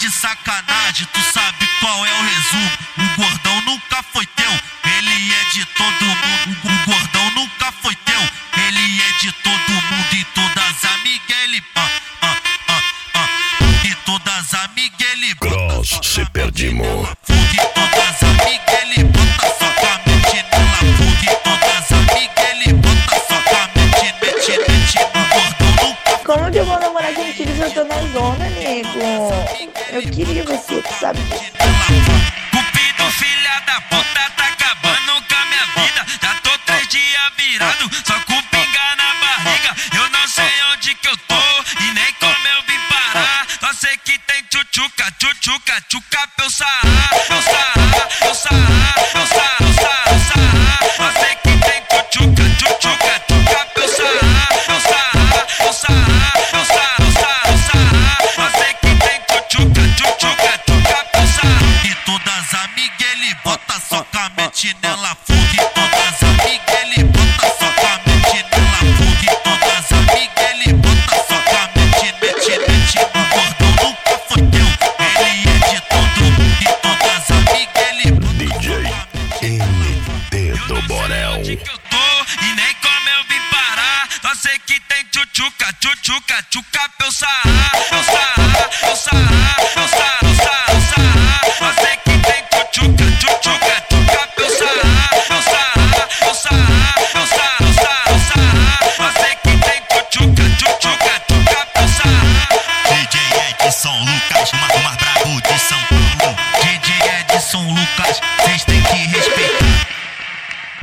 de sacanagem, tu sabe qual é o resumo. O gordão nunca foi teu, ele é de todo mundo. O gordão nunca foi teu, ele é de todo mundo. E todas as amigas ele e todas as amigas ele Cross, se perdimos. fude, todas as amigas ele bota só com a mente nela. Fude, todas as amigas ele bota só com a mente, mete no gordão nunca. Como que eu vou namorar quem tira se eu tô na zona, nego? Eu queria você, tu sabe disso. Cupido, filha da puta, tá acabando com a minha vida. Já tô 3 dias virado, só com pinga na barriga. Eu não sei onde que eu tô e nem como eu vim parar. Só sei que tem tchutchuca, tchutchuca, tchuca pra eu sarrar. Eu sarrar, eu sarrar, eu sarrar, eu sarrar, eu sarrar. Só sei que tem tchutchuca, tchutchuca, tchuca pra eu sarrar. Eu sarrar, eu sarrar, eu sarrar, eu sarrar, eu sarrar. Só sei que tem tchutchuca, tchutchuca, tchuca pra eu sarrar. E todas as amigas ele bota só com a mente nela. Fude, todas as amigas ele bota só com a mente nela. Fude, todas as amigas ele bota só com a mente, mete no gordão nunca foi teu, ele é de todo mundo. E todas as amigas ele bota DJ só com a mente. NT do Borel. Onde que eu tô e nem como eu vim parar. Só sei que tem tchutchuca, tchutchuca, tchuca pra eu sarrar. Eu sarrar, eu sarrar, eu sarrar, eu sarrar.